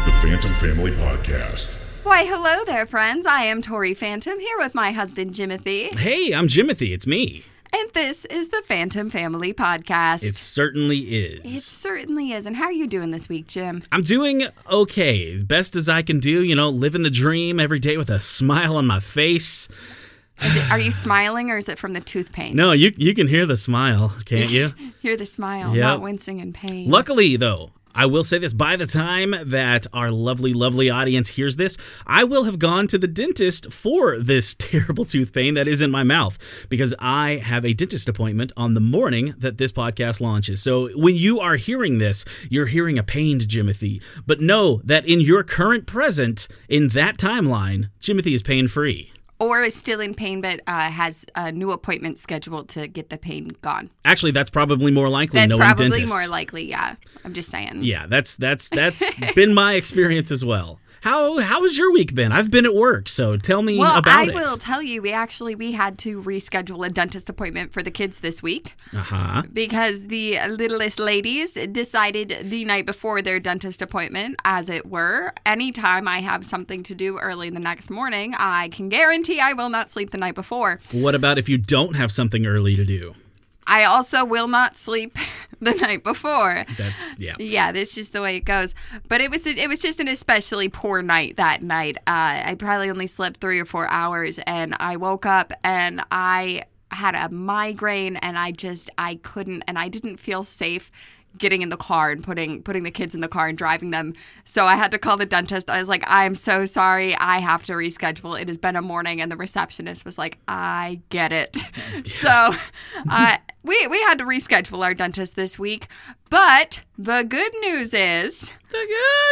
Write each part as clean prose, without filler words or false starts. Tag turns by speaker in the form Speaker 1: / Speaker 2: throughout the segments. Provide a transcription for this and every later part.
Speaker 1: It's the Phantom Family Podcast.
Speaker 2: Why, hello there, friends. I am Tori Phantom, here with my husband, Jimothy.
Speaker 3: Hey, I'm Jimothy. It's me.
Speaker 2: And this is the Phantom Family Podcast.
Speaker 3: It certainly is.
Speaker 2: It certainly is. And how are you doing this week, Jim?
Speaker 3: I'm doing okay. Best as I can do, living the dream every day with a smile on my face.
Speaker 2: Are you smiling or is it from the tooth pain?
Speaker 3: No, you can hear the smile, can't you?
Speaker 2: Hear the smile,
Speaker 3: Yep.
Speaker 2: not wincing in pain.
Speaker 3: Luckily, though, I will say this, by the time that our lovely, lovely audience hears this, I will have gone to the dentist for this terrible tooth pain that is in my mouth, because I have a dentist appointment on the morning that this podcast launches. So when you are hearing this, you're hearing a pained Jimothy. But know that in your current present, in that timeline, Jimothy is pain-free.
Speaker 2: Or is still in pain, but has a new appointment scheduled to get the pain gone.
Speaker 3: Actually, that's probably more likely.
Speaker 2: That's
Speaker 3: knowing
Speaker 2: probably
Speaker 3: dentists.
Speaker 2: more likely, yeah. I'm just saying.
Speaker 3: Yeah, that's been my experience as well. How has your week been? I've been at work, so tell me about it.
Speaker 2: Well, I will tell you, we had to reschedule a dentist appointment for the kids this week.
Speaker 3: Uh-huh.
Speaker 2: Because the littlest ladies decided the night before their dentist appointment, as it were, anytime I have something to do early the next morning, I can guarantee I will not sleep the night before.
Speaker 3: What about if you don't have something early to do?
Speaker 2: I also will not sleep the night before.
Speaker 3: Yeah,
Speaker 2: that's just the way it goes. But it was just an especially poor night that night. I probably only slept 3 or 4 hours, and I woke up and I had a migraine, and I couldn't, and I didn't feel safe getting in the car and putting the kids in the car and driving them. So I had to call the dentist. I was like, I'm so sorry. I have to reschedule. It has been a morning. And the receptionist was like, I get it. So we had to reschedule our dentist this week. But the good news is...
Speaker 3: The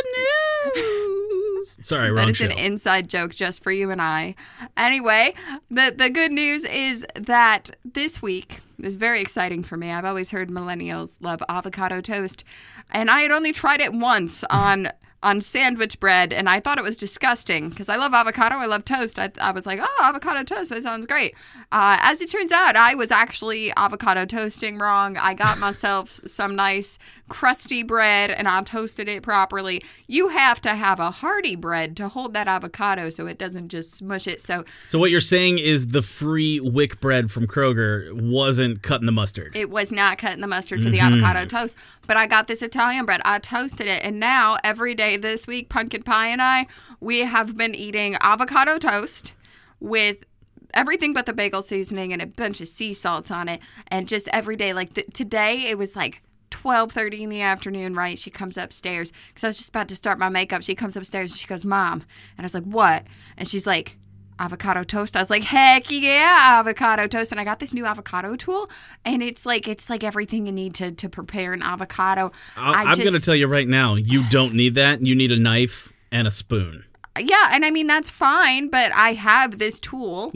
Speaker 3: good news! Sorry, wrong show.
Speaker 2: That is an inside joke just for you and I. Anyway, the good news is that this week is very exciting for me. I've always heard millennials love avocado toast, and I had only tried it once on sandwich bread, and I thought it was disgusting because I love avocado. I love toast. I was like, oh, avocado toast. That sounds great. As it turns out, I was actually avocado toasting wrong. I got myself some nice crusty bread, and I toasted it properly. You have to have a hearty bread to hold that avocado so it doesn't just smush it. So
Speaker 3: what you're saying is the free wick bread from Kroger wasn't cutting the mustard.
Speaker 2: It was not cutting the mustard for the avocado toast, but I got this Italian bread. I toasted it, and now every day this week, Pumpkin Pie and I, we have been eating avocado toast with everything but the bagel seasoning and a bunch of sea salts on it, and just every day. Like today, it was like 12:30 in the afternoon, right? She comes upstairs because I was just about to start my makeup. She comes upstairs and she goes, Mom. And I was like, what? And she's like, avocado toast. I was like, heck yeah, avocado toast. And I got this new avocado tool, and it's like everything you need to prepare an avocado.
Speaker 3: I'm going to tell you right now, you don't need that. You need a knife and a spoon.
Speaker 2: Yeah, and I mean, that's fine, but I have this tool.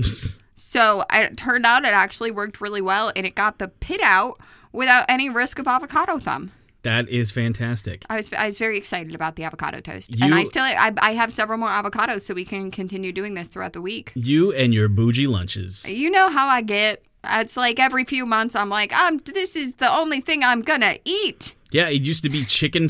Speaker 2: So it turned out it actually worked really well, and it got the pit out without any risk of avocado thumb.
Speaker 3: That is fantastic.
Speaker 2: I was very excited about the avocado toast. And I have several more avocados, so we can continue doing this throughout the week.
Speaker 3: You and your bougie lunches.
Speaker 2: You know how I get. It's like every few months I'm like, this is the only thing I'm gonna eat.
Speaker 3: Yeah, it used to be chicken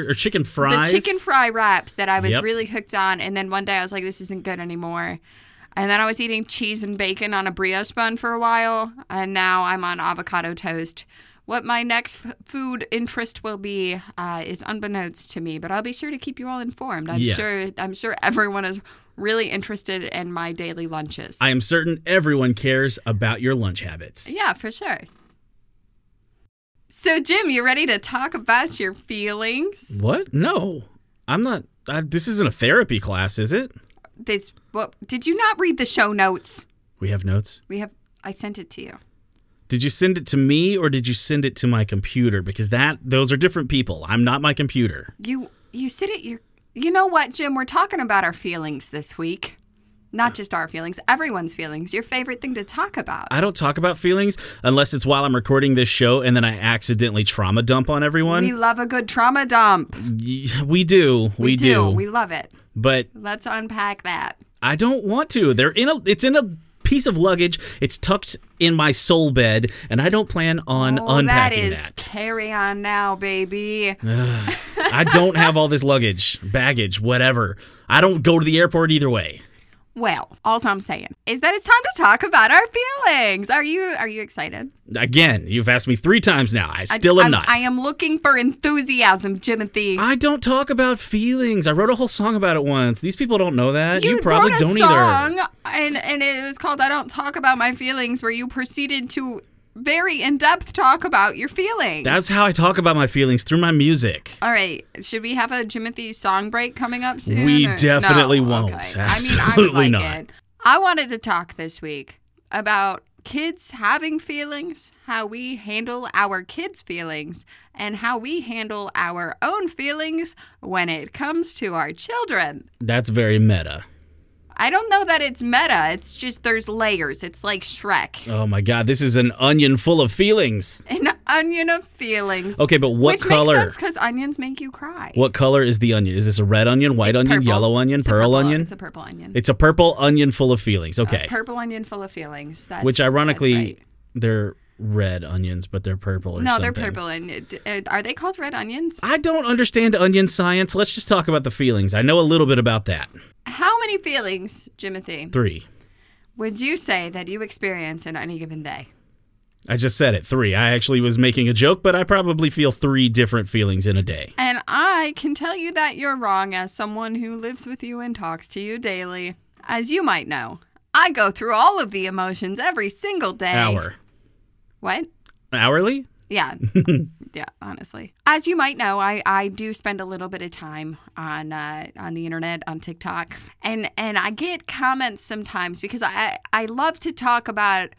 Speaker 3: fries.
Speaker 2: The chicken fry wraps that I was really hooked on, and then one day I was like, this isn't good anymore. And then I was eating cheese and bacon on a brioche bun for a while, and now I'm on avocado toast. What my next food interest will be is unbeknownst to me, but I'll be sure to keep you all informed. I'm sure everyone is really interested in my daily lunches.
Speaker 3: I am certain everyone cares about your lunch habits.
Speaker 2: Yeah, for sure. So, Jim, you ready to talk about your feelings?
Speaker 3: What? No, I'm not. This isn't a therapy class, is it?
Speaker 2: Did you not read the show notes?
Speaker 3: We have notes?
Speaker 2: I sent it to you.
Speaker 3: Did you send it to me or did you send it to my computer? Because those are different people. I'm not my computer.
Speaker 2: You said it. You know what, Jim? We're talking about our feelings this week. Not just our feelings, everyone's feelings. Your favorite thing to talk about.
Speaker 3: I don't talk about feelings unless it's while I'm recording this show and then I accidentally trauma dump on everyone.
Speaker 2: We love a good trauma dump.
Speaker 3: We do. We do.
Speaker 2: We love it.
Speaker 3: But
Speaker 2: let's unpack that.
Speaker 3: I don't want to. It's in a piece of luggage. It's tucked in my soul bed, and I don't plan on unpacking that.
Speaker 2: Carry on now, baby.
Speaker 3: I don't have all this luggage, baggage, whatever. I don't go to the airport either way.
Speaker 2: Well, all I'm saying is that it's time to talk about our feelings. Are you excited?
Speaker 3: Again, you've asked me 3 times now. I still am not.
Speaker 2: I am looking for enthusiasm, Jimothy.
Speaker 3: I don't talk about feelings. I wrote a whole song about it once. These people don't know that. You probably
Speaker 2: wrote a
Speaker 3: don't
Speaker 2: song,
Speaker 3: either.
Speaker 2: And it was called I Don't Talk About My Feelings, where you proceeded to very in-depth talk about your feelings.
Speaker 3: That's how I talk about my feelings, through my music.
Speaker 2: All right. Should we have a Jimothy song break coming up soon?
Speaker 3: We definitely won't.
Speaker 2: Okay.
Speaker 3: Absolutely
Speaker 2: I would like
Speaker 3: not.
Speaker 2: it. I wanted to talk this week about kids having feelings, how we handle our kids' feelings, and how we handle our own feelings when it comes to our children.
Speaker 3: That's very meta.
Speaker 2: I don't know that it's meta. It's just there's layers. It's like Shrek.
Speaker 3: Oh my God, this is an onion full of feelings.
Speaker 2: An onion of feelings.
Speaker 3: Okay, but what color?
Speaker 2: Which makes sense because onions make you cry.
Speaker 3: What color is the onion? Is this a red onion, white
Speaker 2: It's
Speaker 3: onion,
Speaker 2: purple.
Speaker 3: yellow onion,
Speaker 2: It's a
Speaker 3: pearl
Speaker 2: purple-
Speaker 3: onion?
Speaker 2: It's a purple onion.
Speaker 3: It's a purple onion full of feelings. Okay.
Speaker 2: A purple onion full of feelings. That's,
Speaker 3: Which ironically,
Speaker 2: that's right.
Speaker 3: they're red onions, but they're purple or
Speaker 2: No,
Speaker 3: something.
Speaker 2: they're purple. And are they called red onions?
Speaker 3: I don't understand onion science. Let's just talk about the feelings. I know a little bit about that.
Speaker 2: How many feelings, Jimothy,
Speaker 3: 3.
Speaker 2: would you say that you experience in any given day?
Speaker 3: I just said it, 3. I actually was making a joke, but I probably feel 3 different feelings in a day.
Speaker 2: And I can tell you that you're wrong as someone who lives with you and talks to you daily. As you might know, I go through all of the emotions every single day.
Speaker 3: Hour.
Speaker 2: What?
Speaker 3: Hourly?
Speaker 2: Yeah. Yeah, honestly. As you might know, I do spend a little bit of time on the internet, on TikTok. And I get comments sometimes because I love to talk about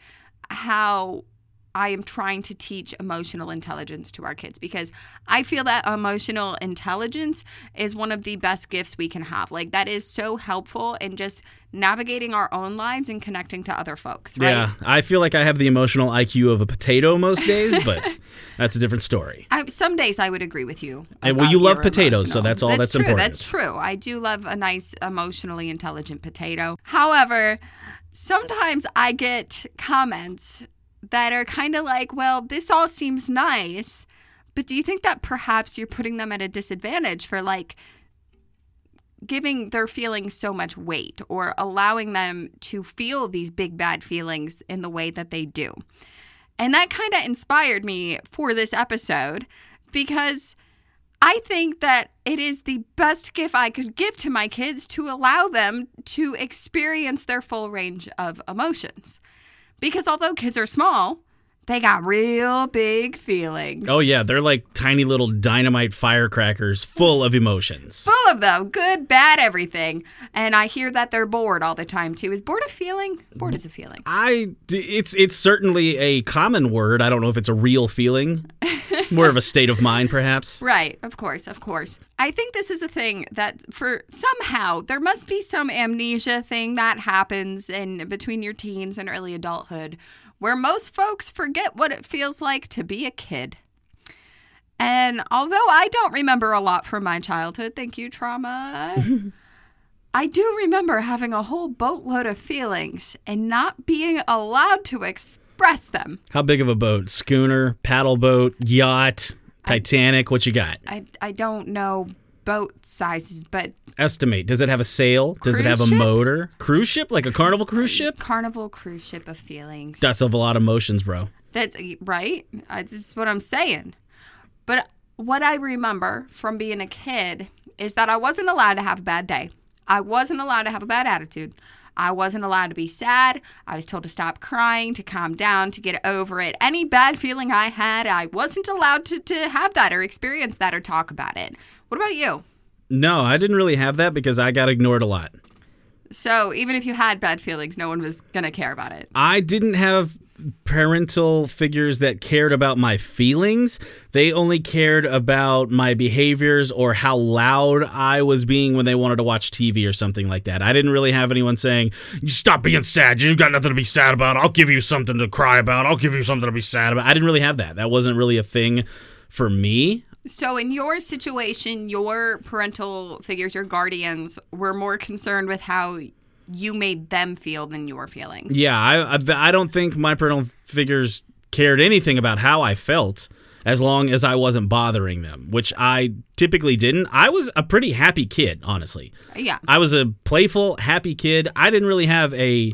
Speaker 2: how I am trying to teach emotional intelligence to our kids because I feel that emotional intelligence is one of the best gifts we can have. Like, that is so helpful in just navigating our own lives and connecting to other folks, right?
Speaker 3: Yeah, I feel like I have the emotional IQ of a potato most days, but that's a different story.
Speaker 2: Some days I would agree with you.
Speaker 3: And well,
Speaker 2: about
Speaker 3: you love
Speaker 2: your
Speaker 3: potatoes, so
Speaker 2: emotional.
Speaker 3: that's all that's
Speaker 2: true.
Speaker 3: important.
Speaker 2: That's true. I do love a nice, emotionally intelligent potato. However, sometimes I get comments that are kind of like, well, this all seems nice, but do you think that perhaps you're putting them at a disadvantage for like giving their feelings so much weight or allowing them to feel these big bad feelings in the way that they do? And that kind of inspired me for this episode because I think that it is the best gift I could give to my kids to allow them to experience their full range of emotions. Because although kids are small, they got real big feelings.
Speaker 3: Oh, yeah, they're like tiny little dynamite firecrackers full of emotions.
Speaker 2: Full of them. Good, bad, everything. And I hear that they're bored all the time, too. Is bored a feeling? Bored is a feeling.
Speaker 3: It's certainly a common word. I don't know if it's a real feeling. More of a state of mind, perhaps.
Speaker 2: Right. Of course. Of course. I think this is a thing that for somehow there must be some amnesia thing that happens in between your teens and early adulthood where most folks forget what it feels like to be a kid. And although I don't remember a lot from my childhood, thank you, trauma, I do remember having a whole boatload of feelings and not being allowed to express them.
Speaker 3: How big of a boat? Schooner, paddle boat, yacht, Titanic? What you got?
Speaker 2: I don't know boat sizes, but
Speaker 3: Estimate. Does it have a sail? Does it have a
Speaker 2: Cruise ship?
Speaker 3: motor? Cruise ship? Like a Carnival cruise ship?
Speaker 2: Carnival cruise ship of feelings.
Speaker 3: That's a lot of emotions, bro.
Speaker 2: That's right. That's what I'm saying. But what I remember from being a kid is that I wasn't allowed to have a bad day. I wasn't allowed to have a bad attitude. I wasn't allowed to be sad. I was told to stop crying, to calm down, to get over it. Any bad feeling I had, I wasn't allowed to have that or experience that or talk about it. What about you?
Speaker 3: No, I didn't really have that because I got ignored a lot.
Speaker 2: So even if you had bad feelings, no one was going to care about it.
Speaker 3: I didn't have parental figures that cared about my feelings. They only cared about my behaviors or how loud I was being when they wanted to watch TV or something like that. I didn't really have anyone saying, stop being sad. You've got nothing to be sad about. I'll give you something to cry about. I'll give you something to be sad about. I didn't really have that. That wasn't really a thing for me.
Speaker 2: So in your situation, your parental figures, your guardians, were more concerned with how you made them feel than your feelings.
Speaker 3: Yeah, I don't think my parental figures cared anything about how I felt. as long as I wasn't bothering them, which I typically didn't. I was a pretty happy kid, honestly.
Speaker 2: Yeah.
Speaker 3: I was a playful, happy kid. I didn't really have a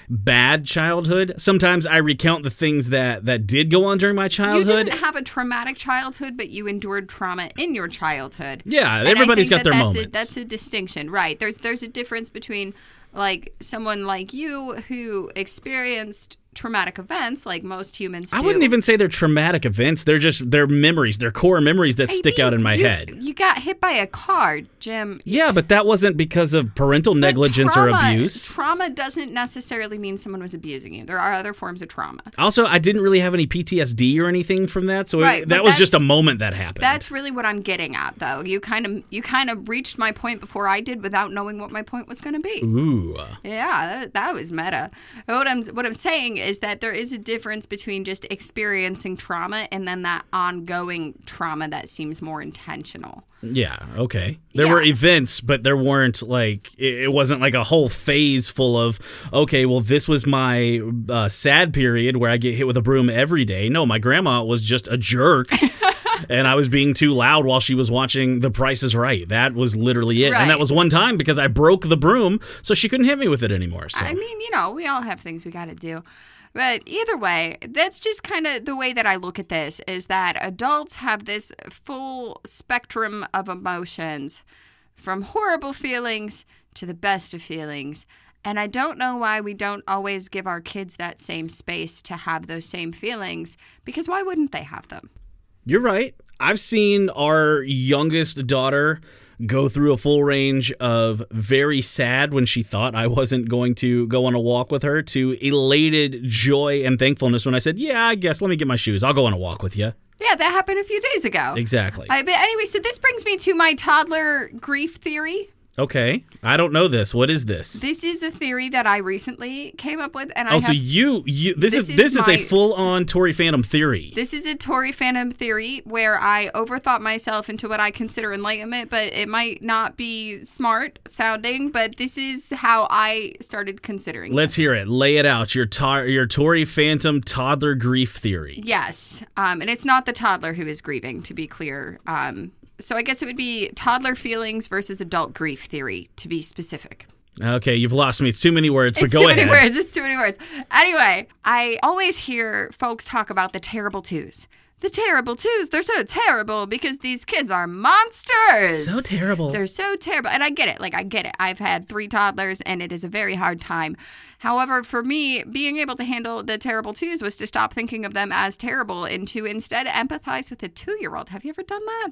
Speaker 3: bad childhood. Sometimes I recount the things that did go on during my
Speaker 2: You
Speaker 3: childhood.
Speaker 2: didn't have a traumatic childhood, but you endured trauma in your childhood.
Speaker 3: Yeah,
Speaker 2: And
Speaker 3: everybody's
Speaker 2: I think
Speaker 3: got their
Speaker 2: that's
Speaker 3: moments.
Speaker 2: That's a distinction, right? There's a difference between like someone like you who experienced traumatic events like most humans do.
Speaker 3: I wouldn't even say they're traumatic events. They're memories. They're core memories that stick out in my head.
Speaker 2: You got hit by a car, Jim.
Speaker 3: Yeah, but that wasn't because of parental negligence or abuse.
Speaker 2: Trauma doesn't necessarily mean someone was abusing you. There are other forms of trauma.
Speaker 3: Also, I didn't really have any PTSD or anything from that, so
Speaker 2: Right,
Speaker 3: that
Speaker 2: but
Speaker 3: was just a
Speaker 2: that's-
Speaker 3: moment that happened.
Speaker 2: That's really what I'm getting at, though. You kind of reached my point before I did without knowing what my point was going to be.
Speaker 3: Ooh.
Speaker 2: Yeah, that was meta. What I'm saying is that there is a difference between just experiencing trauma and then that ongoing trauma that seems more intentional.
Speaker 3: Yeah, okay. There
Speaker 2: Yeah.
Speaker 3: were events, but there weren't like, it wasn't like a whole phase full of, okay, well, this was my sad period where I get hit with a broom every day. No, my grandma was just a jerk. And I was being too loud while she was watching The Price is Right. That was literally it.
Speaker 2: Right.
Speaker 3: And that was one time because I broke the broom, so she couldn't hit me with it anymore. So.
Speaker 2: I mean, we all have things we got to do. But either way, that's just kind of the way that I look at this, is that adults have this full spectrum of emotions, from horrible feelings to the best of feelings. And I don't know why we don't always give our kids that same space to have those same feelings, because why wouldn't they have them?
Speaker 3: You're right. I've seen our youngest daughter go through a full range of very sad when she thought I wasn't going to go on a walk with her to elated joy and thankfulness when I said, yeah, I guess let me get my shoes. I'll go on a walk with you.
Speaker 2: Yeah, that happened a few days ago.
Speaker 3: Exactly.
Speaker 2: But anyway, so this brings me to my toddler grief theory.
Speaker 3: Okay. I don't know this. What is this?
Speaker 2: This is a theory that I recently came up with, and
Speaker 3: So this is a full-on Tory Phantom theory.
Speaker 2: This is a Tory Phantom theory where I overthought myself into what I consider enlightenment, but it might not be smart sounding, but this is how I started considering
Speaker 3: Let's
Speaker 2: this.
Speaker 3: hear it. Lay it out. Your Tory Phantom toddler grief theory.
Speaker 2: Yes, and it's not the toddler who is grieving, to be clear. So I guess it would be toddler feelings versus adult grief theory, to be specific.
Speaker 3: Okay, you've lost me. It's too many words, but
Speaker 2: It's
Speaker 3: go
Speaker 2: too
Speaker 3: ahead.
Speaker 2: many words. It's too many words. Anyway, I always hear folks talk about the terrible twos. The terrible twos, they're so terrible because these kids are monsters.
Speaker 3: So terrible.
Speaker 2: They're so terrible. And I get it. I get it. I've had 3 toddlers and it is a very hard time. However, for me, being able to handle the terrible twos was to stop thinking of them as terrible and to instead empathize with a 2-year-old. Have you ever done that?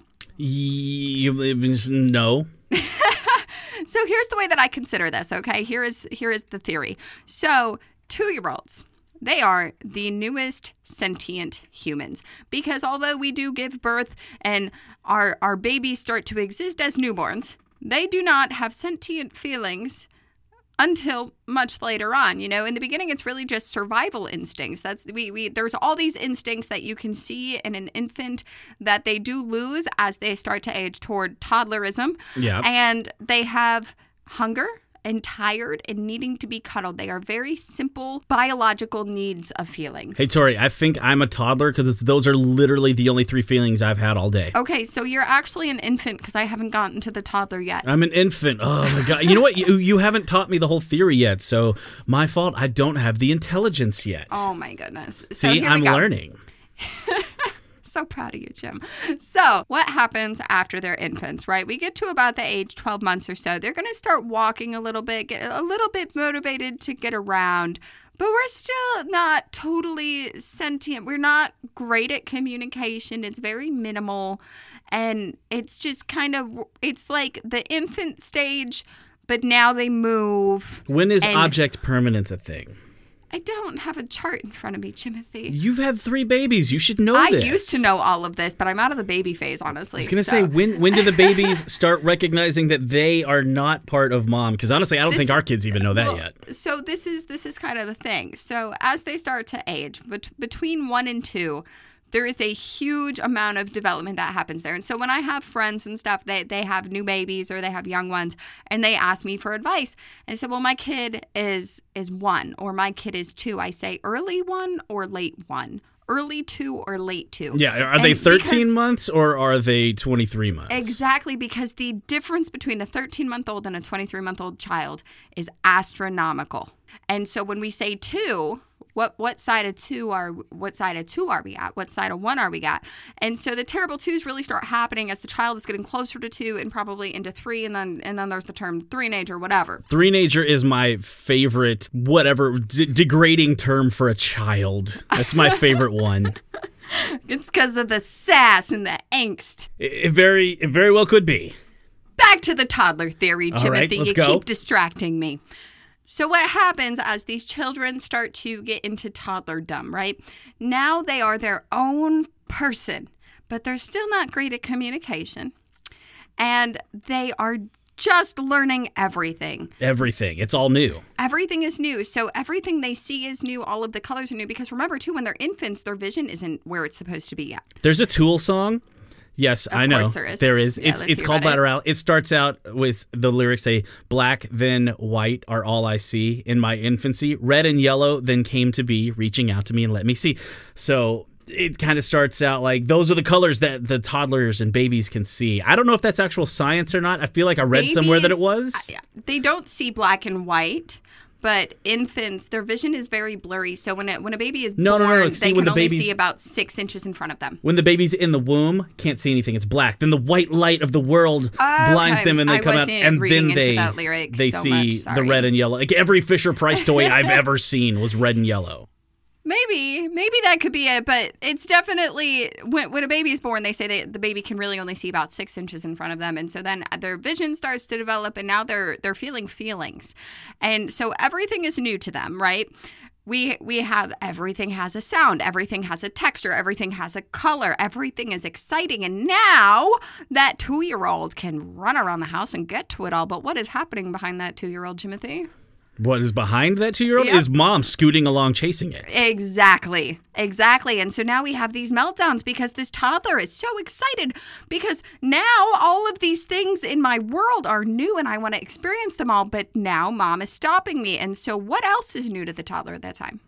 Speaker 3: No.
Speaker 2: So here's the way that I consider this, okay? Here is the theory. So 2-year-olds, they are the newest sentient humans, because although we do give birth and our babies start to exist as newborns, they do not have sentient feelings until much later on. In the beginning, it's really just survival instincts. There's all these instincts that you can see in an infant that they do lose as they start to age toward toddlerism.
Speaker 3: Yeah.
Speaker 2: And they have hunger and tired and needing to be cuddled. They are very simple biological needs of feelings.
Speaker 3: Hey, Tori, I think I'm a toddler because those are literally the only 3 feelings I've had all day.
Speaker 2: Okay, so you're actually an infant because I haven't gotten to the toddler yet.
Speaker 3: I'm an infant. Oh, my God. You know what? You haven't taught me the whole theory yet, so my fault. I don't have the intelligence yet.
Speaker 2: Oh, my goodness. So
Speaker 3: See,
Speaker 2: here we
Speaker 3: I'm
Speaker 2: go.
Speaker 3: learning.
Speaker 2: So proud of you, Jim. So what happens after they're infants, right? We get to about the age 12 months or so. They're going to start walking a little bit, get a little bit motivated to get around. But we're still not totally sentient. We're not great at communication. It's very minimal. And it's just it's like the infant stage, but now they move.
Speaker 3: When is
Speaker 2: And-
Speaker 3: object permanence a thing?
Speaker 2: I don't have a chart in front of me, Timothy.
Speaker 3: You've had 3 babies. You should know
Speaker 2: I
Speaker 3: this.
Speaker 2: used to know all of this, but I'm out of the baby phase, honestly.
Speaker 3: I was going to say, when do the babies start recognizing that they are not part of mom? Because honestly, I don't think our kids even know that yet.
Speaker 2: So this is kind of the thing. So as they start to age, between 1 and 2, there is a huge amount of development that happens there. And so when I have friends and stuff, they have new babies or they have young ones, and they ask me for advice. And so, well, my kid is 1 or my kid is 2. I say early 1 or late 1. early 2 or late 2.
Speaker 3: Yeah, are they 13 months or are they 23 months?
Speaker 2: Exactly, because the difference between a 13-month-old and a 23-month-old child is astronomical. And so when we say 2, what side of 2 are we at? What side of 1 are we at? And so the terrible 2s really start happening as the child is getting closer to 2 and probably into 3, and then there's the term 3-nager, whatever.
Speaker 3: 3-nager is my favorite, degrading term for a child. That's my favorite one.
Speaker 2: It's because of the sass and the angst.
Speaker 3: It very well could be.
Speaker 2: Back to the toddler theory, Timothy.
Speaker 3: All right, let's
Speaker 2: you
Speaker 3: go.
Speaker 2: Keep distracting me. So what happens as these children start to get into toddlerdom, right? Now they are their own person, but they're still not great at communication. And they are just learning everything.
Speaker 3: Everything. It's all new.
Speaker 2: Everything is new. So everything they see is new. All of the colors are new. Because remember, too, when they're infants, their vision isn't where it's supposed to be yet.
Speaker 3: There's a Tool song. Yes, I know.
Speaker 2: Of course there is.
Speaker 3: There is.
Speaker 2: Yeah,
Speaker 3: It's called Lateral. It starts out with the lyrics say, "Black, then white are all I see in my infancy. Red and yellow then came to be, reaching out to me and let me see." So it kind of starts out like those are the colors that the toddlers and babies can see. I don't know if that's actual science or not. I feel like I read somewhere that it was.
Speaker 2: They don't see black and white. But infants, their vision is very blurry. So when a baby is born, they can only see about 6 inches in front of them.
Speaker 3: When the baby's in the womb, can't see anything. It's black. Then the white light of the world blinds them, and they come out, and then they see the red and yellow. Like every Fisher Price toy I've ever seen was red and yellow.
Speaker 2: Maybe that could be it, but it's definitely when a baby is born, they say the baby can really only see about 6 inches in front of them, and so then their vision starts to develop, and now they're feeling feelings, and so everything is new to them, right? We have everything has a sound, everything has a texture, everything has a color, everything is exciting, and now that 2-year-old can run around the house and get to it all. But what is happening behind that 2-year-old, Timothy?
Speaker 3: What is behind that 2-year-old is mom scooting along chasing it.
Speaker 2: Exactly. And so now we have these meltdowns because this toddler is so excited because now all of these things in my world are new and I want to experience them all. But now mom is stopping me. And so what else is new to the toddler at that time?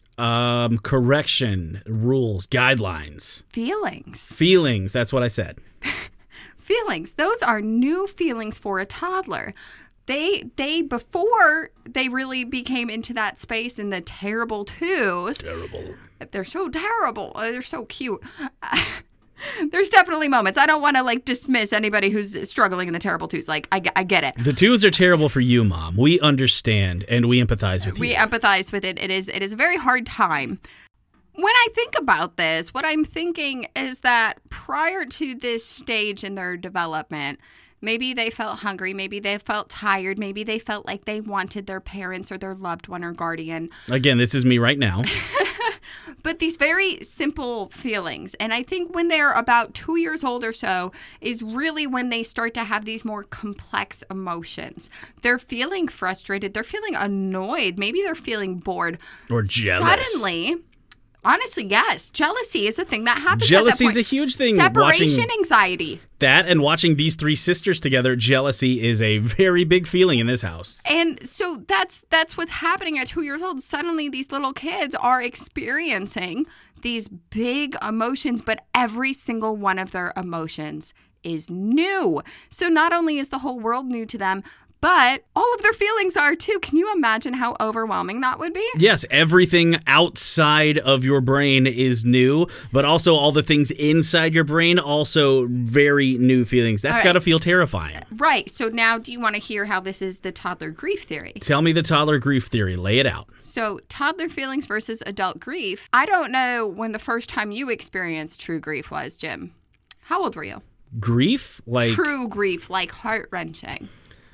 Speaker 3: Correction, rules, guidelines. Feelings. That's what I said.
Speaker 2: Feelings. Those are new feelings for a toddler. They before they really became into that space in the terrible 2s.
Speaker 3: Terrible.
Speaker 2: They're so terrible. They're so cute. There's definitely moments. I don't want to dismiss anybody who's struggling in the terrible 2s. I get it.
Speaker 3: The 2s are terrible for you, Mom. We understand and we empathize with you.
Speaker 2: We empathize with it. It is a very hard time. When I think about this, what I'm thinking is that prior to this stage in their development, maybe they felt hungry, maybe they felt tired, maybe they felt like they wanted their parents or their loved one or guardian.
Speaker 3: Again, this is me right now.
Speaker 2: But these very simple feelings. And I think when they're about 2 years old or so is really when they start to have these more complex emotions. They're feeling frustrated. They're feeling annoyed. Maybe they're feeling bored.
Speaker 3: Or jealous.
Speaker 2: Suddenly, honestly, yes. Jealousy is a thing that happens.
Speaker 3: Jealousy is a huge thing.
Speaker 2: Separation anxiety.
Speaker 3: That and watching these 3 sisters together, jealousy is a very big feeling in this house.
Speaker 2: And so that's what's happening at 2 years old. Suddenly these little kids are experiencing these big emotions, but every single one of their emotions is new. So not only is the whole world new to them, but all of their feelings are too. Can you imagine how overwhelming that would be?
Speaker 3: Yes, everything outside of your brain is new, but also all the things inside your brain, also very new feelings. That's got to feel terrifying.
Speaker 2: Right. So now do you want to hear how this is the toddler grief theory?
Speaker 3: Tell me the toddler grief theory. Lay it out.
Speaker 2: So toddler feelings versus adult grief. I don't know when the first time you experienced true grief was, Jim. How old were you?
Speaker 3: Grief?
Speaker 2: True grief, like heart-wrenching.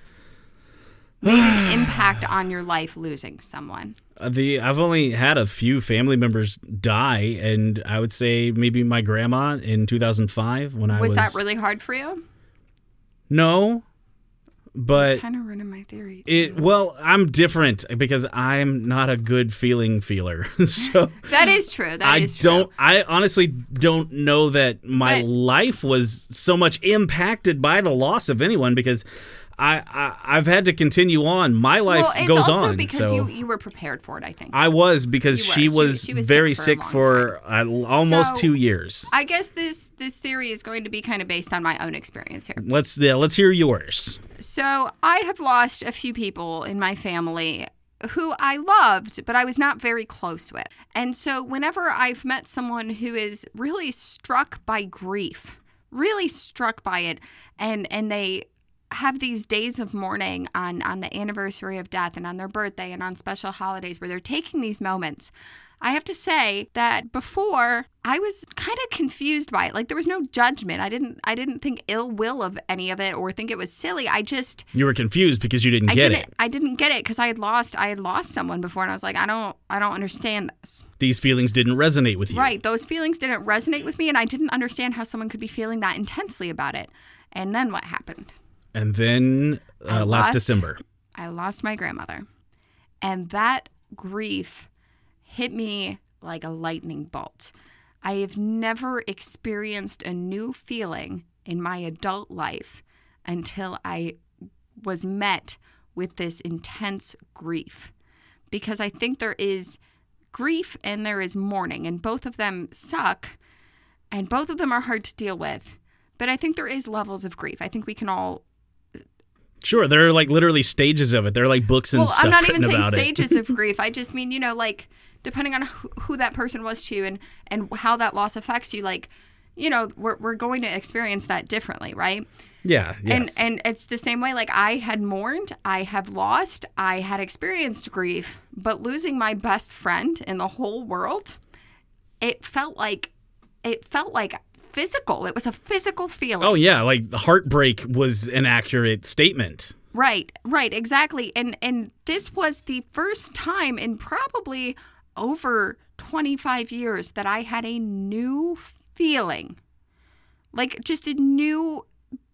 Speaker 2: Made an impact on your life losing someone?
Speaker 3: I've only had a few family members die, and I would say maybe my grandma in 2005 when I was...
Speaker 2: Was that really hard for you?
Speaker 3: No. but
Speaker 2: kind of ruining my theory. Too.
Speaker 3: I'm different because I'm not a good feeler. So
Speaker 2: that is true.
Speaker 3: I honestly don't know that my life was so much impacted by the loss of anyone because I've had to continue on. My life goes on.
Speaker 2: Well, it's also because you were prepared for it, I think.
Speaker 3: I was, because she was very sick for almost 2 years.
Speaker 2: I guess this theory is going to be kind of based on my own experience here.
Speaker 3: Let's hear yours.
Speaker 2: So I have lost a few people in my family who I loved, but I was not very close with. And so whenever I've met someone who is really struck by grief, really struck by it, and they have these days of mourning on the anniversary of death and on their birthday and on special holidays where they're taking these moments, I have to say that before I was kind of confused by it. Like, there was no judgment. I didn't think ill will of any of it or think it was silly.
Speaker 3: You were confused because you didn't get it.
Speaker 2: I didn't get it because I had lost someone before, and I was like, I don't understand this.
Speaker 3: These feelings didn't resonate with you.
Speaker 2: Right. Those feelings didn't resonate with me, and I didn't understand how someone could be feeling that intensely about it. And then what happened?
Speaker 3: And then last December,
Speaker 2: I lost my grandmother. And that grief hit me like a lightning bolt. I have never experienced a new feeling in my adult life until I was met with this intense grief. Because I think there is grief and there is mourning, and both of them suck, and both of them are hard to deal with. But I think there is levels of grief. I think we can all...
Speaker 3: Sure, there are like literally stages of it. There are like books and stuff written about it.
Speaker 2: I'm not even saying stages of grief. I just mean, like, depending on who that person was to you and how that loss affects you, like, we're going to experience that differently, right?
Speaker 3: Yeah, yes.
Speaker 2: And it's the same way, like, I had mourned, I have lost, I had experienced grief, but losing my best friend in the whole world, it felt like physical. It was a physical feeling.
Speaker 3: Oh, yeah. Like, the heartbreak was an accurate statement.
Speaker 2: Right, exactly. And this was the first time in probably over 25 years that I had a new feeling. Like, just a new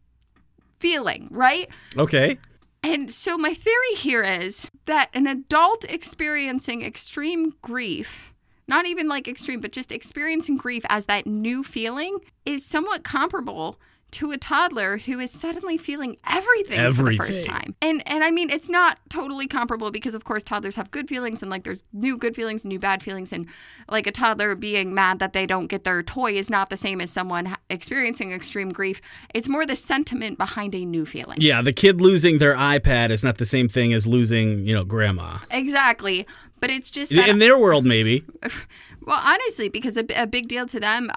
Speaker 2: feeling, right?
Speaker 3: Okay.
Speaker 2: And so my theory here is that an adult experiencing extreme grief, not even like extreme, but just experiencing grief as that new feeling, is somewhat comparable to a toddler who is suddenly feeling everything for the first time. And I mean, it's not totally comparable because, of course, toddlers have good feelings, and like there's new good feelings and new bad feelings. And like a toddler being mad that they don't get their toy is not the same as someone experiencing extreme grief. It's more the sentiment behind a new feeling. Yeah,
Speaker 3: the kid losing their iPad is not the same thing as losing, grandma.
Speaker 2: Exactly. But it's just that...
Speaker 3: In their world, maybe.
Speaker 2: Well, honestly, because a big deal to them,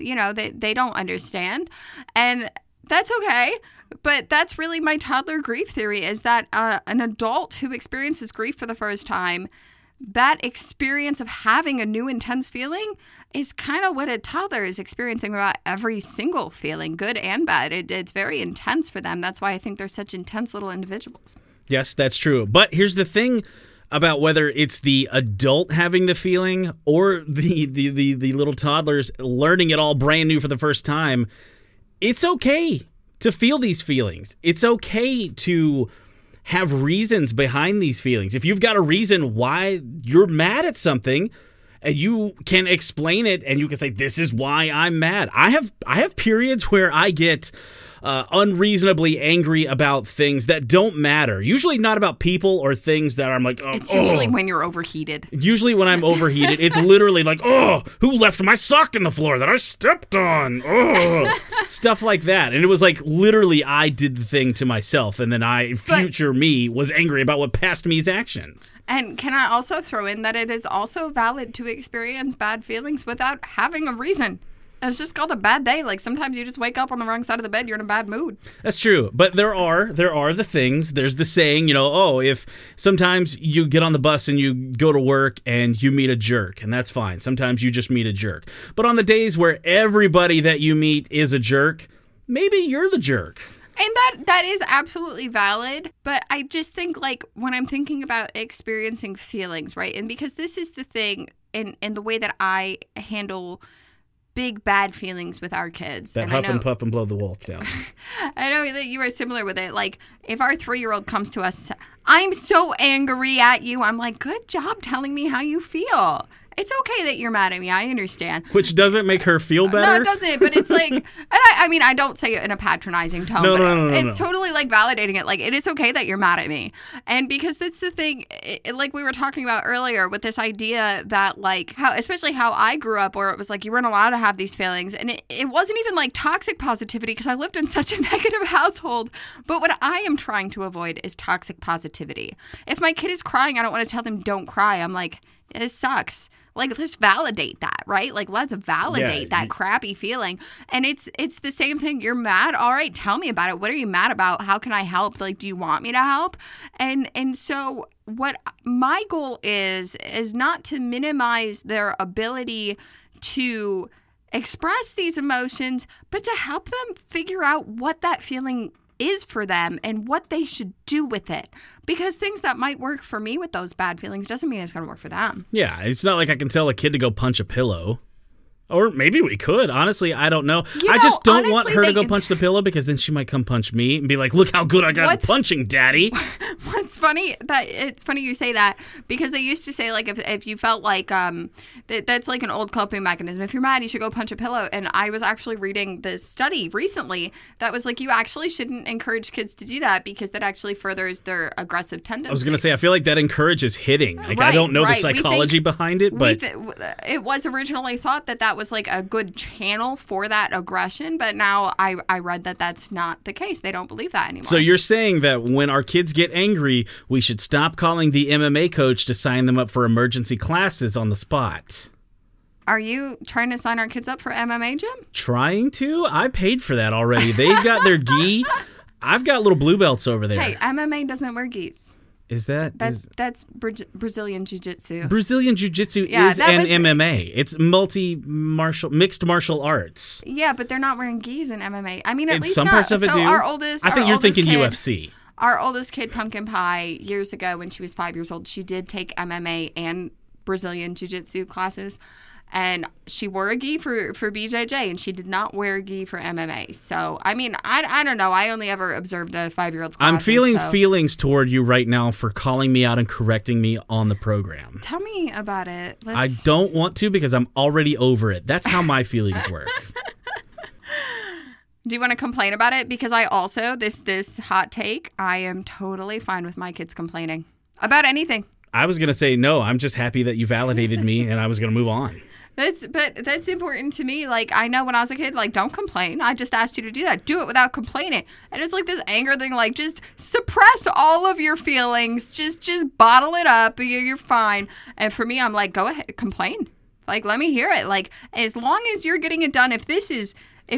Speaker 2: they don't understand. And that's okay. But that's really my toddler grief theory, is that an adult who experiences grief for the first time, that experience of having a new intense feeling is kind of what a toddler is experiencing about every single feeling, good and bad. It's very intense for them. That's why I think they're such intense little individuals.
Speaker 3: Yes, that's true. But here's the thing about whether it's the adult having the feeling or the little toddlers learning it all brand new for the first time. It's okay to feel these feelings. It's okay to have reasons behind these feelings. If you've got a reason why you're mad at something, and you can explain it, and you can say, this is why I'm mad. I have periods where I get unreasonably angry about things that don't matter. Usually not about people or things that I'm like,
Speaker 2: it's usually when you're overheated.
Speaker 3: Usually when I'm overheated, it's literally like, who left my sock in the floor that I stepped on? Stuff like that. And it was like, literally, I did the thing to myself, and then future me was angry about what past me's actions.
Speaker 2: And can I also throw in that it is also valid to experience bad feelings without having a reason? It's just called a bad day. Like, sometimes you just wake up on the wrong side of the bed, you're in a bad mood.
Speaker 3: That's true. But there are the things. There's the saying, if sometimes you get on the bus and you go to work and you meet a jerk, and that's fine. Sometimes you just meet a jerk. But on the days where everybody that you meet is a jerk, maybe you're the jerk.
Speaker 2: And that is absolutely valid. But I just think, like, when I'm thinking about experiencing feelings, right? And because this is the thing in the way that I handle big bad feelings with our kids.
Speaker 3: That
Speaker 2: and
Speaker 3: huff and puff and blow the wolf down.
Speaker 2: I know that you are similar with it. Like, if our 3-year-old comes to us, I'm so angry at you. I'm like, good job telling me how you feel. It's okay that you're mad at me. I understand.
Speaker 3: Which doesn't make her feel better.
Speaker 2: No, it doesn't. But it's like, and I mean, I don't say it in a patronizing tone.
Speaker 3: No,
Speaker 2: it's totally like validating it. Like, it is okay that you're mad at me. And because that's the thing, like we were talking about earlier with this idea that like especially how I grew up, where it was like you weren't allowed to have these feelings. And it wasn't even like toxic positivity because I lived in such a negative household. But what I am trying to avoid is toxic positivity. If my kid is crying, I don't want to tell them don't cry. I'm like, this sucks. Like, let's validate that, right? Like, let's validate that crappy feeling. And it's the same thing. You're mad. All right, tell me about it. What are you mad about? How can I help? Like, do you want me to help? And so what my goal is not to minimize their ability to express these emotions, but to help them figure out what that feeling is for them and what they should do with it. Because things that might work for me with those bad feelings doesn't mean it's going to work for them.
Speaker 3: Yeah, it's not like I can tell a kid to go punch a pillow. Or maybe we could. Honestly, I don't know. I just don't want her to go punch the pillow because then she might come punch me and be like, look how good I got at punching, Daddy.
Speaker 2: What's funny, it's funny you say that because they used to say, like, if you felt like that's like an old coping mechanism. If you're mad, you should go punch a pillow. And I was actually reading this study recently that was like, you actually shouldn't encourage kids to do that because that actually furthers their aggressive tendencies.
Speaker 3: I was going to say, I feel like that encourages hitting. Like, I don't know the psychology behind it, but
Speaker 2: it was originally thought that was like a good channel for that aggression, but now I read that that's not the case. They don't believe that anymore.
Speaker 3: So you're saying that when our kids get angry, we should stop calling the MMA coach to sign them up for emergency classes on the spot.
Speaker 2: Are you trying to sign our kids up for MMA, Jim?
Speaker 3: Trying to? I paid for that already. They've got their gi. I've got little blue belts over there.
Speaker 2: Hey, MMA doesn't wear gis.
Speaker 3: Is that?
Speaker 2: That's Brazilian Jiu-Jitsu.
Speaker 3: Brazilian Jiu-Jitsu is an MMA. It's mixed martial arts.
Speaker 2: Yeah, but they're not wearing gis in MMA. I mean, at least
Speaker 3: some
Speaker 2: not.
Speaker 3: parts of it do. I think you're thinking UFC.
Speaker 2: Our oldest kid, Pumpkin Pie, years ago when she was 5 years old, she did take MMA and Brazilian Jiu-Jitsu classes. And she wore a gi for BJJ, and she did not wear a gi for MMA. So, I mean, I don't know. I only ever observed a 5-year-old's classes.
Speaker 3: I'm feeling feelings toward you right now for calling me out and correcting me on the program.
Speaker 2: Tell me about it.
Speaker 3: I don't want to because I'm already over it. That's how my feelings work.
Speaker 2: Do you want to complain about it? Because I also, this hot take, I am totally fine with my kids complaining about anything.
Speaker 3: I was going to say, no, I'm just happy that you validated me, and I was going to move on.
Speaker 2: That's important to me. Like, I know when I was a kid, like, don't complain. I just asked you to do that. Do it without complaining. And it's like this anger thing, like, just suppress all of your feelings. Just bottle it up. You're fine. And for me, I'm like, go ahead, complain. Like, let me hear it. Like, as long as you're getting it done, if this is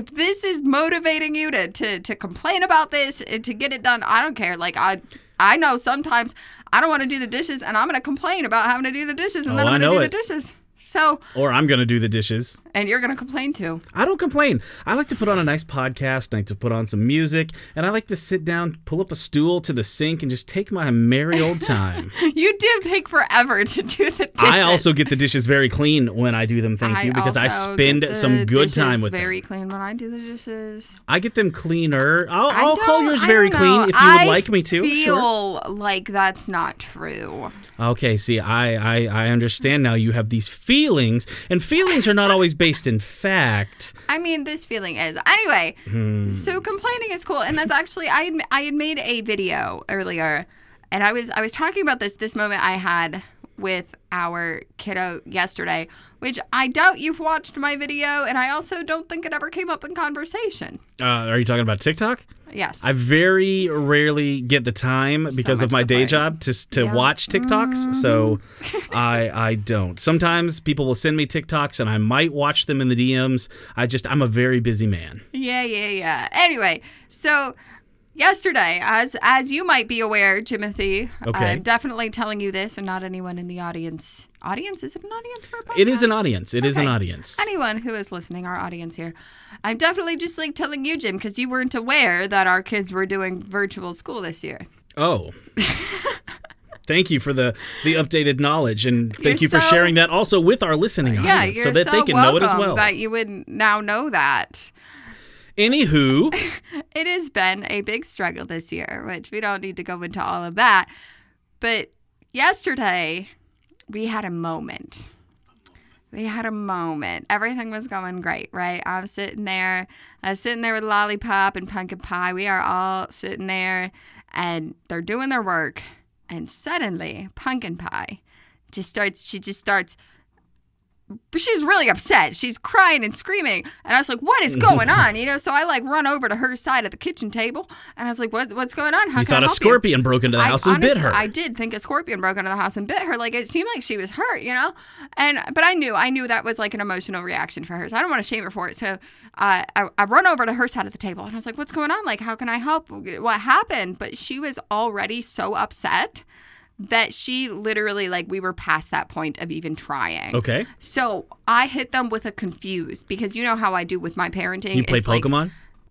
Speaker 2: motivating you to complain about this, to get it done, I don't care. Like, I know sometimes I don't want to do the dishes, and I'm going to complain about having to do the dishes, and then I'm going to do the dishes. Or
Speaker 3: I'm going to do the dishes.
Speaker 2: And you're going to complain too.
Speaker 3: I don't complain. I like to put on a nice podcast. I like to put on some music. And I like to sit down, pull up a stool to the sink, and just take my merry old time.
Speaker 2: You do take forever to do the dishes.
Speaker 3: I also get the dishes very clean when I do them, because I spend some good time with them.
Speaker 2: Very clean when I do the dishes.
Speaker 3: I get them cleaner. I'll call yours very clean if you would like me to.
Speaker 2: I feel like that's not true.
Speaker 3: Okay, see, I understand now. You have these feelings, and feelings are not always based in fact.
Speaker 2: I mean, this feeling is. Anyway, so complaining is cool, and that's actually, I had made a video earlier, and I was talking about this moment I had with our kiddo yesterday, which I doubt you've watched my video, and I also don't think it ever came up in conversation.
Speaker 3: Are you talking about TikTok?
Speaker 2: Yes.
Speaker 3: I very rarely get the time because of my day job to watch TikToks, so I don't. Sometimes people will send me TikToks, and I might watch them in the DMs. I'm a very busy man.
Speaker 2: Yeah. Anyway, so yesterday, as you might be aware, Jimothy, I'm definitely telling you this, and not anyone in the audience. Audience? Is it an audience for a podcast?
Speaker 3: It is an audience. It is an audience.
Speaker 2: Anyone who is listening, our audience here. I'm definitely just like telling you, Jim, because you weren't aware that our kids were doing virtual school this year.
Speaker 3: Oh. Thank you for the updated knowledge, and thank you
Speaker 2: You're
Speaker 3: for
Speaker 2: so-
Speaker 3: sharing that also with our listening
Speaker 2: Yeah,
Speaker 3: audience
Speaker 2: you're
Speaker 3: so that they can know it as well.
Speaker 2: that you would now know that.
Speaker 3: Anywho,
Speaker 2: It has been a big struggle this year, which we don't need to go into all of that. But yesterday, we had a moment. Everything was going great, right? I was sitting there with Lollipop and Pumpkin Pie. We are all sitting there, and they're doing their work. And suddenly, Pumpkin Pie she's really upset. She's crying and screaming. And I was like, what is going on? So I run over to her side of the kitchen table. And I was like, what's going on? How
Speaker 3: you
Speaker 2: can I
Speaker 3: thought a
Speaker 2: help
Speaker 3: scorpion broke into the house and bit her.
Speaker 2: I did think a scorpion broke into the house and bit her. It seemed like she was hurt, But I knew that was an emotional reaction for her. So I don't want to shame her for it. So I run over to her side of the table. And I was like, what's going on? How can I help? What happened? But she was already so upset that she literally, we were past that point of even trying.
Speaker 3: Okay.
Speaker 2: So I hit them with a confused, because you know how I do with my parenting.
Speaker 3: You play Pokemon?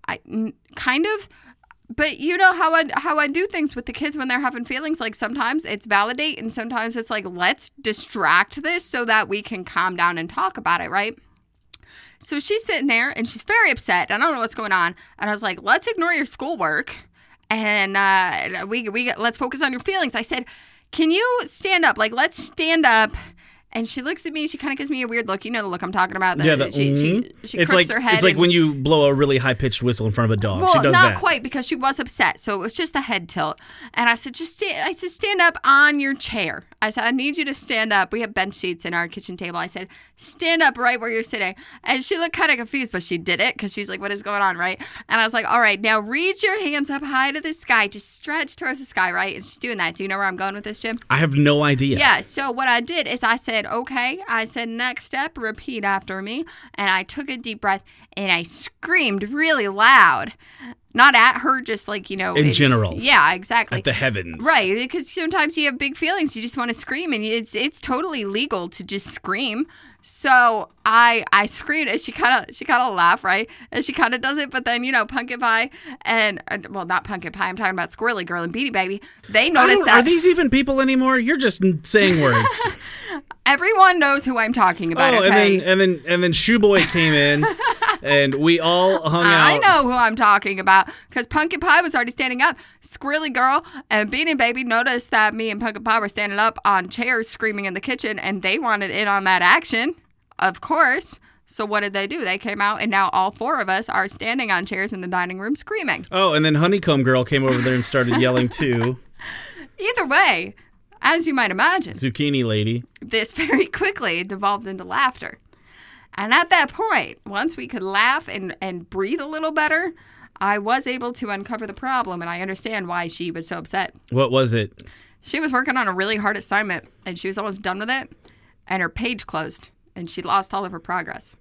Speaker 2: Kind of. But you know how I do things with the kids when they're having feelings. Sometimes it's validate, and sometimes it's let's distract this so that we can calm down and talk about it, right? So she's sitting there, and she's very upset. I don't know what's going on. And I was like, let's ignore your schoolwork, and let's focus on your feelings. I said, can you stand up? Let's stand up. And she looks at me. She kind of gives me a weird look. You know the look I'm talking about. She crooks her head.
Speaker 3: It's like when you blow a really high-pitched whistle in front of a dog.
Speaker 2: Well,
Speaker 3: she does
Speaker 2: not
Speaker 3: that.
Speaker 2: quite, because she was upset. So it was just the head tilt. And I said, stand up on your chair. I said, I need you to stand up. We have bench seats in our kitchen table. I said, stand up right where you're sitting. And she looked kind of confused, but she did it because she's like, what is going on, right? And I was like, all right, now reach your hands up high to the sky. Just stretch towards the sky, right? And she's doing that. Do you know where I'm going with this, Jim?
Speaker 3: I have no idea.
Speaker 2: Yeah, so what I did is I said, okay. I said, next step, repeat after me. And I took a deep breath and I screamed really loud. Not at her, just in
Speaker 3: general.
Speaker 2: Yeah, exactly.
Speaker 3: At the heavens.
Speaker 2: Right, because sometimes you have big feelings. You just want to scream, and it's totally legal to just scream. So I screamed, and she kind of laughed, right? And she kind of does it, but then, Pumpkin Pie well, not Pumpkin Pie, I'm talking about Squirrely Girl and Beanie Baby. They noticed that.
Speaker 3: Are these even people anymore? You're just saying words.
Speaker 2: Everyone knows who I'm talking about, okay?
Speaker 3: and then Shoe Boy came in, and we all hung out.
Speaker 2: I know who I'm talking about, because Pumpkin Pie was already standing up. Squirrely Girl and Beanie Baby noticed that me and Pumpkin Pie were standing up on chairs screaming in the kitchen, and they wanted in on that action, of course. So what did they do? They came out, and now all four of us are standing on chairs in the dining room screaming.
Speaker 3: Oh, and then Honeycomb Girl came over there and started yelling too.
Speaker 2: Either way, as you might imagine,
Speaker 3: Zucchini Lady.
Speaker 2: this very quickly devolved into laughter. And at that point, once we could laugh and breathe a little better, I was able to uncover the problem, and I understand why she was so upset.
Speaker 3: What was it?
Speaker 2: She was working on a really hard assignment, and she was almost done with it, and her page closed, and she lost all of her progress.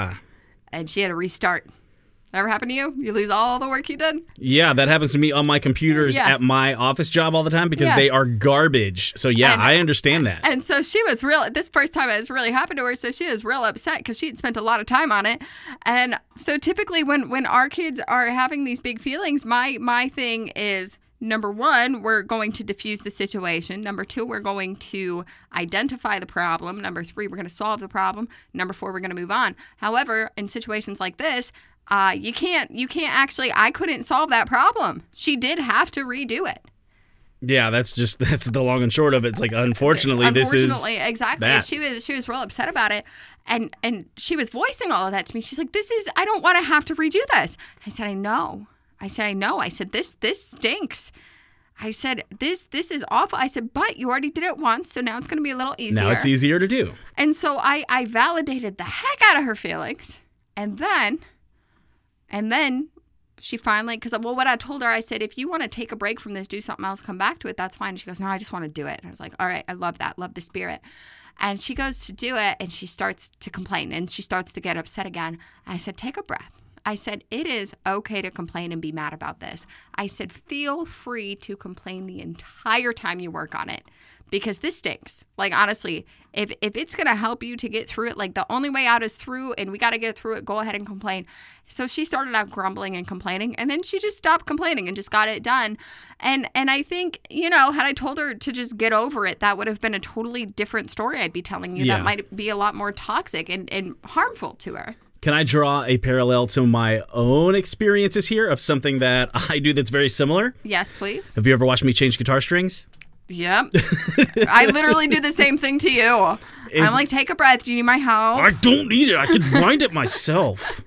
Speaker 2: And she had to restart. That ever happened to you? You lose all the work you did?
Speaker 3: Yeah, that happens to me on my computers at my office job all the time because they are garbage. So yeah, I understand that.
Speaker 2: And so she was this first time it was really happened to her, so she was real upset because she had spent a lot of time on it. And so typically when our kids are having these big feelings, my thing is, number one, we're going to diffuse the situation. Number two, we're going to identify the problem. Number three, we're going to solve the problem. Number four, we're going to move on. However, in situations like this, you can't actually, I couldn't solve that problem. She did have to redo it.
Speaker 3: Yeah, that's the long and short of it. It's like, unfortunately, this is
Speaker 2: exactly.
Speaker 3: that.
Speaker 2: She was real upset about it, and she was voicing all of that to me. She's like, I don't want to have to redo this. I said, I know. I said, this stinks. I said, this is awful. I said, but you already did it once, so now it's going to be a little easier.
Speaker 3: Now it's easier to do.
Speaker 2: And so I validated the heck out of her feelings, and then she finally, because what I told her, I said, if you want to take a break from this, do something else, come back to it, that's fine. And she goes, no, I just want to do it. And I was like, all right, I love that. Love the spirit. And she goes to do it, and she starts to complain, and she starts to get upset again. I said, take a breath. I said, it is okay to complain and be mad about this. I said, feel free to complain the entire time you work on it because this stinks. Like, honestly, if it's going to help you to get through it, like the only way out is through and we got to get through it, go ahead and complain. So she started out grumbling and complaining and then she just stopped complaining and just got it done. And I think, had I told her to just get over it, that would have been a totally different story I'd be telling you that might be a lot more toxic and harmful to her.
Speaker 3: Can I draw a parallel to my own experiences here of something that I do that's very similar?
Speaker 2: Yes, please.
Speaker 3: Have you ever watched me change guitar strings?
Speaker 2: Yep. I literally do the same thing to you. I'm like, take a breath. Do you need my help?
Speaker 3: I don't need it. I can wind it myself.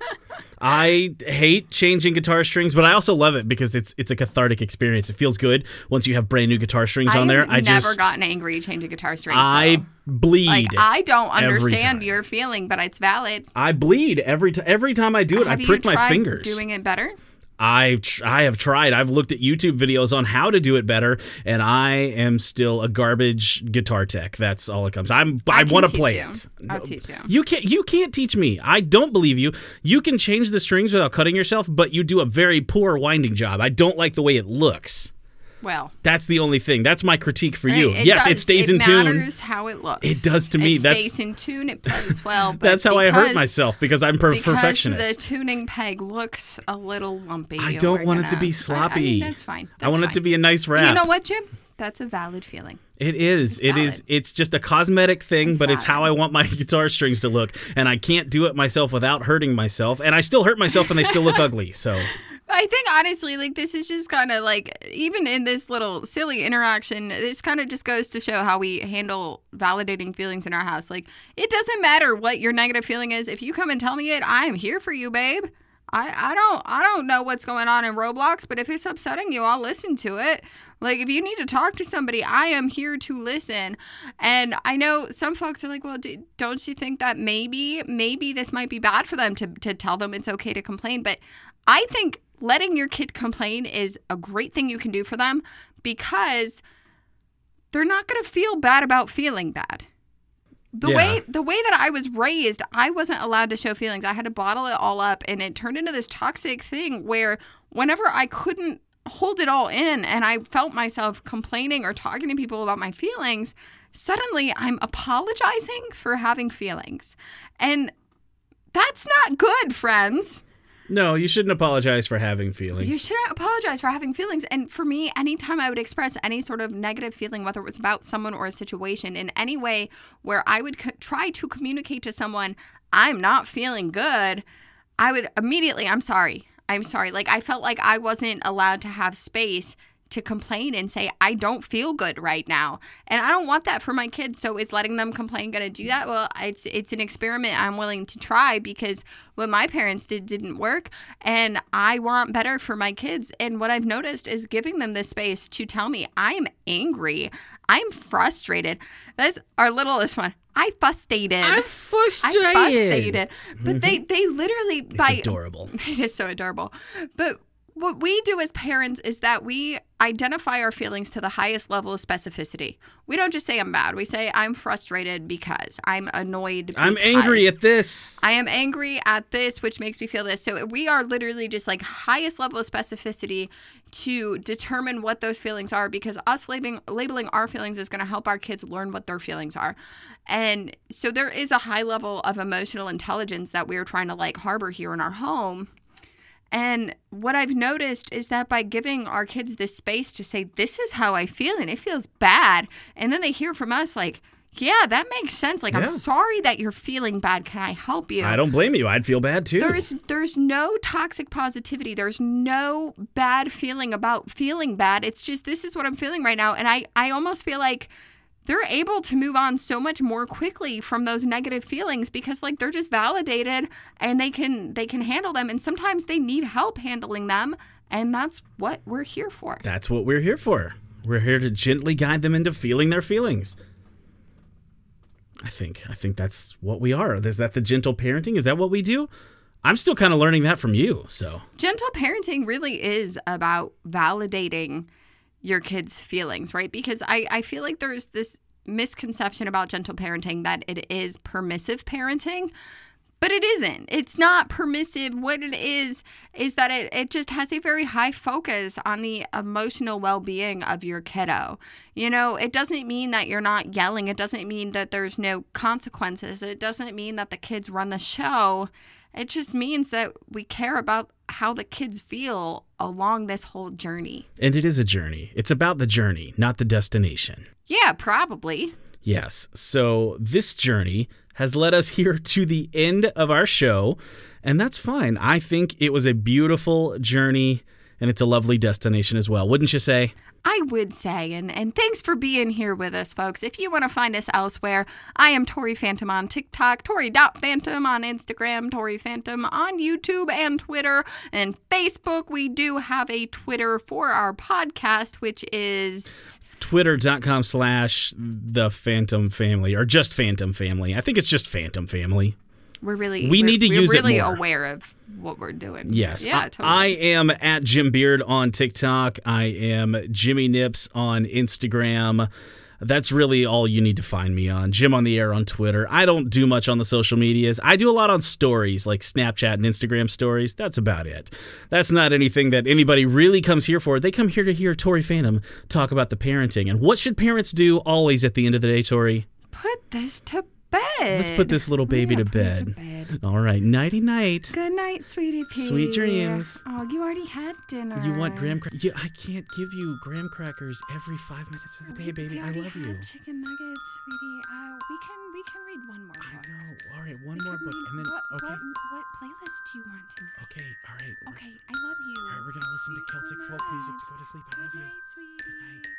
Speaker 3: I hate changing guitar strings, but I also love it because it's a cathartic experience. It feels good once you have brand new guitar strings on there.
Speaker 2: I've never gotten angry changing guitar strings.
Speaker 3: I bleed.
Speaker 2: Like, I don't understand your feeling, but it's valid.
Speaker 3: I bleed every time I do it. I prick my fingers.
Speaker 2: Doing it better?
Speaker 3: I have tried. I've looked at YouTube videos on how to do it better, and I am still a garbage guitar tech. That's all it comes. I want to play it.
Speaker 2: I'll teach you.
Speaker 3: You can't teach me. I don't believe you. You can change the strings without cutting yourself, but you do a very poor winding job. I don't like the way it looks.
Speaker 2: Well,
Speaker 3: that's the only thing. That's my critique for you. Yes, it stays in tune.
Speaker 2: It matters how it looks.
Speaker 3: It does to me.
Speaker 2: It stays in tune. It plays well. But
Speaker 3: that's how I hurt myself because I'm perfectionist.
Speaker 2: Because the tuning peg looks a little lumpy.
Speaker 3: I don't want it to be sloppy.
Speaker 2: I mean, that's fine.
Speaker 3: I want it to be a nice wrap.
Speaker 2: You know what, Jim? That's a valid feeling.
Speaker 3: It is. It is. It's just a cosmetic thing, but it's how I want my guitar strings to look. And I can't do it myself without hurting myself. And I still hurt myself and they still look ugly. So
Speaker 2: I think, honestly, like, this is just kind of like, even in this little silly interaction, this kind of just goes to show how we handle validating feelings in our house. Like, it doesn't matter what your negative feeling is. If you come and tell me it, I am here for you, babe. I don't know what's going on in Roblox, but if it's upsetting you, I'll listen to it. Like, if you need to talk to somebody, I am here to listen. And I know some folks are like, well, don't you think that maybe this might be bad for them to tell them it's okay to complain? But I think letting your kid complain is a great thing you can do for them because they're not going to feel bad about feeling bad. The way that I was raised, I wasn't allowed to show feelings. I had to bottle it all up, and it turned into this toxic thing where whenever I couldn't hold it all in and I felt myself complaining or talking to people about my feelings, suddenly I'm apologizing for having feelings. And that's not good, friends.
Speaker 3: No, you shouldn't apologize for having feelings.
Speaker 2: You shouldn't apologize for having feelings. And for me, anytime I would express any sort of negative feeling, whether it was about someone or a situation, in any way where I would try to communicate to someone, I'm not feeling good, I would immediately, I'm sorry. Like, I felt like I wasn't allowed to have space to complain and say, I don't feel good right now. And I don't want that for my kids. So is letting them complain going to do that? Well, it's an experiment I'm willing to try because what my parents didn't work. And I want better for my kids. And what I've noticed is giving them this space to tell me I'm angry. I'm frustrated. That's our littlest one. I'm frustrated. But they literally,
Speaker 3: it's adorable.
Speaker 2: It is so adorable. But what we do as parents is that we identify our feelings to the highest level of specificity. We don't just say I'm mad. We say I'm frustrated because I'm annoyed because
Speaker 3: I'm angry at this.
Speaker 2: I am angry at this, which makes me feel this. So we are literally just like highest level of specificity to determine what those feelings are, because us labeling our feelings is going to help our kids learn what their feelings are. And so there is a high level of emotional intelligence that we're trying to like harbor here in our home. And what I've noticed is that by giving our kids this space to say, this is how I feel, and it feels bad. And then they hear from us like, yeah, that makes sense. Like, I'm sorry that you're feeling bad. Can I help you?
Speaker 3: I don't blame you. I'd feel bad too.
Speaker 2: There's no toxic positivity. There's no bad feeling about feeling bad. It's just, this is what I'm feeling right now. And I almost feel like they're able to move on so much more quickly from those negative feelings because like they're just validated and they can handle them. And sometimes they need help handling them. And that's what we're here for.
Speaker 3: That's what we're here for. We're here to gently guide them into feeling their feelings. I think that's what we are. Is that the gentle parenting? Is that what we do? I'm still kind of learning that from you. So
Speaker 2: gentle parenting really is about validating your kids' feelings, right? Because I feel like there's this misconception about gentle parenting that it is permissive parenting. But it isn't. It's not permissive. What it is that it just has a very high focus on the emotional well-being of your kiddo. You know, it doesn't mean that you're not yelling. It doesn't mean that there's no consequences. It doesn't mean that the kids run the show. It just means that we care about how the kids feel along this whole journey.
Speaker 3: And it is a journey. It's about the journey, not the destination.
Speaker 2: Yeah, probably.
Speaker 3: Yes. So this journey has led us here to the end of our show, and that's fine. I think it was a beautiful journey, and it's a lovely destination as well. Wouldn't you say?
Speaker 2: I would say, and thanks for being here with us, folks. If you want to find us elsewhere, I am Tori Phantom on TikTok, Tori.Phantom on Instagram, Tori Phantom on YouTube and Twitter, and Facebook. We do have a Twitter for our podcast, which is
Speaker 3: Twitter.com/The Phantom Family, or just Phantom Family. I think it's just Phantom Family.
Speaker 2: We're
Speaker 3: need to use it more.
Speaker 2: We're really aware of what we're doing.
Speaker 3: Yes.
Speaker 2: Yeah, totally.
Speaker 3: I am at Jim Beard on TikTok. I am Jimmy Nips on Instagram. That's really all you need to find me on. Jim on the Air on Twitter. I don't do much on the social medias. I do a lot on stories, like Snapchat and Instagram stories. That's about it. That's not anything that anybody really comes here for. They come here to hear Tori Phantom talk about the parenting. And what should parents do always at the end of the day, Tori?
Speaker 2: Put this to bed.
Speaker 3: Let's put this little baby to bed. All right. Nighty-night.
Speaker 2: Good night, sweetie pea.
Speaker 3: Sweet dreams.
Speaker 2: Oh, you already had dinner.
Speaker 3: You want graham crackers? Yeah, I can't give you graham crackers every 5 minutes of the day, baby. I love you.
Speaker 2: Chicken nuggets, sweetie. We can read one more book.
Speaker 3: I know. All right, one more book, and then okay.
Speaker 2: What playlist do you want tonight?
Speaker 3: Okay, all right.
Speaker 2: Okay, I love you.
Speaker 3: All right, we're gonna listen to Celtic folk music to go to sleep. I love you.
Speaker 2: Good night, sweetie.
Speaker 3: Good night.